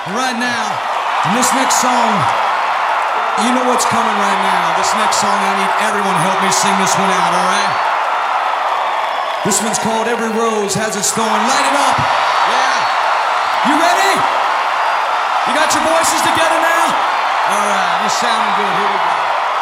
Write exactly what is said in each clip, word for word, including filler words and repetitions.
Right now, and this next song, you know what's coming right now. This next song, I need everyone to help me sing this one out, all right? This one's called Every Rose Has Its Thorn. Light it up. Yeah. You ready? You got your voices together now? All right, you're sounding good. Here we go.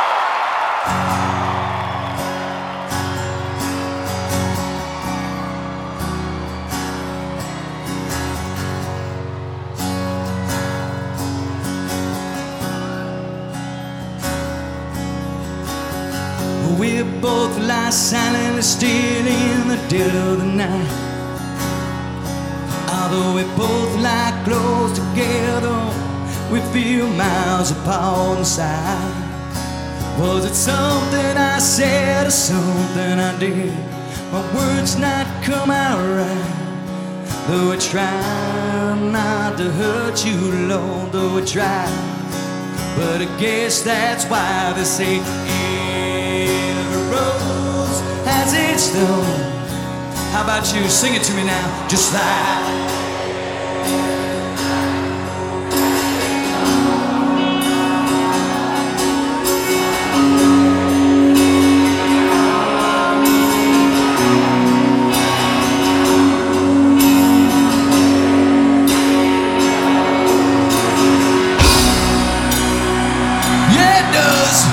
We both lie silently still in the dead of the night. Although we both lie close together, we feel miles apart inside. Was it something I said or something I did? My words not come out right. Though I try not to hurt you, Lord, though I try. But I guess that's why they say rose has its thorn. How about you sing it to me now, just like. Yeah, it does.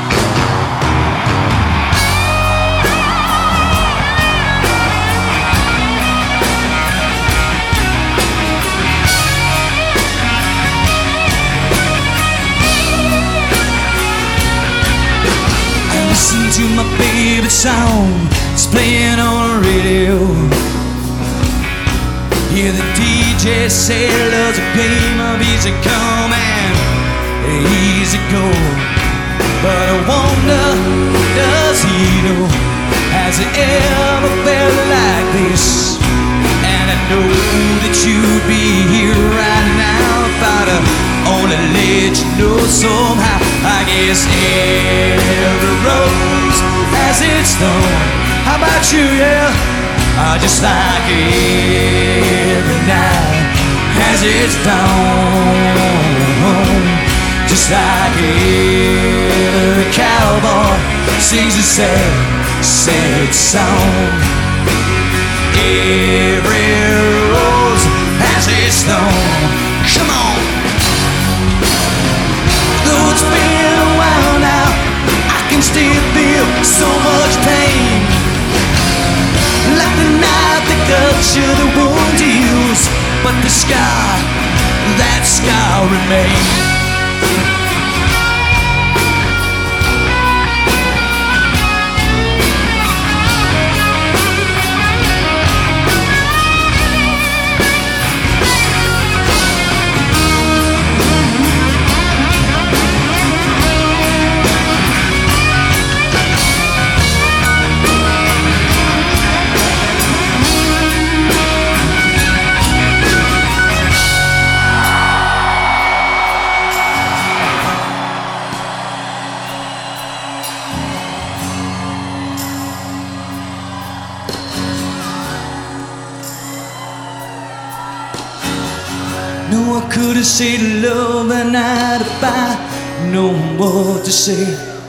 Listen to my favorite song, it's playing on the radio. Hear the D J say love's a game of easy come and easy go. But I wonder, does he know, has he ever felt like this? And I know that you'd be here right now if I'd have only let you know somehow. I guess every rose has its thorn. How about you, yeah? Uh, just like every night has its dawn. Just like every cowboy sings a sad, sad song. Every rose has its thorn. Come on. Though it's been a while now, I can still feel so much pain. Like the knife that cuts you, the wound heals, but the scar, that scar remains. No, I could have said love the night if I know what to say.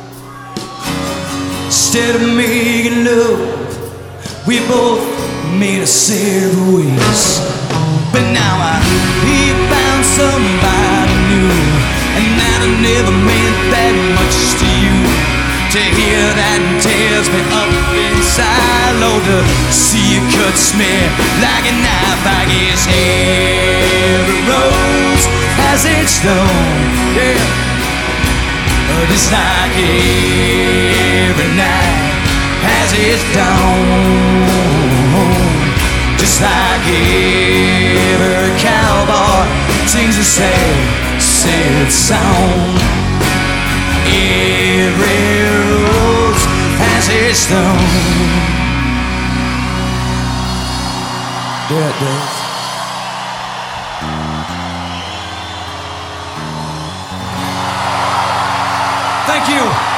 Instead of making love, we both made a separate ways. But now I he found somebody new, and that I never meant that much to you. To hear that tears me up inside, Lord, to see you cuts me like a knife. I guess every rose has its thorn, yeah. Just like every night has its dawn. Just like every cowboy sings a sad, sad song. Every rose has its thorn. Yeah, it does. Thank you.